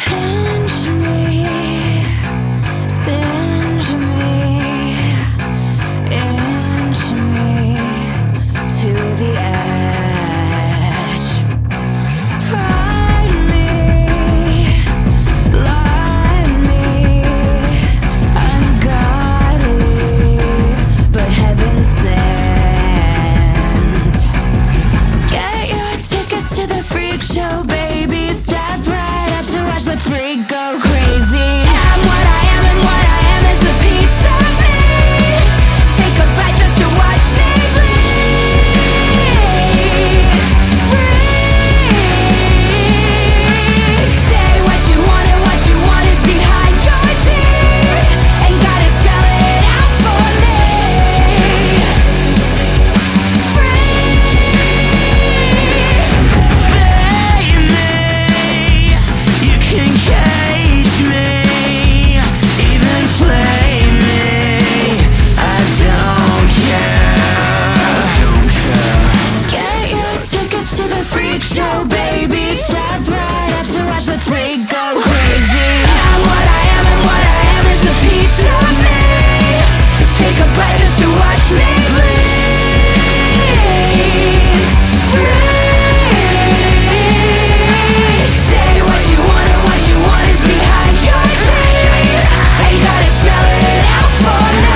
Pinch me, cinch me, inch me to the edge. Pride me, lie me, ungodly, but heaven sent. Get your tickets to the freak show, baby. Step right up to watch the freak go crazy. I'm what I am, and what I am is a piece of me. Take a bite just to watch me bleed. Freak. Say what you want, and what you want is behind your teeth. Ain't gotta spell it out for me. You can cage me, even flame me. I don't care. Get your tickets to the freak show, baby. Step right up to watch the freak go crazy. I'm what I am, and what I am is a piece of me. Take a bite just to watch me bleed. Freak. Say what you want, and what you want is behind your teeth. Ain't gotta spell it out for me.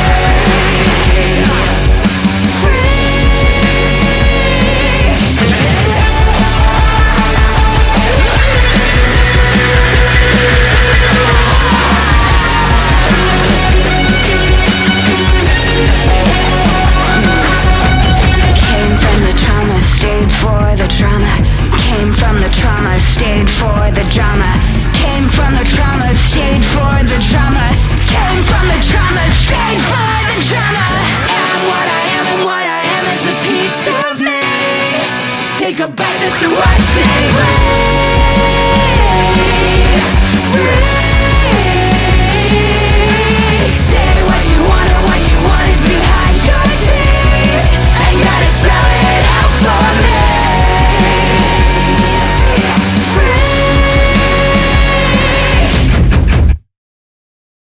Came from the trauma, stayed for the drama. Came from the trauma, stayed for the drama. Came from the trauma, stayed for the drama. Came from the trauma, stayed for the drama. Am what I am, and what I am is a piece of me. Take a bite just to watch me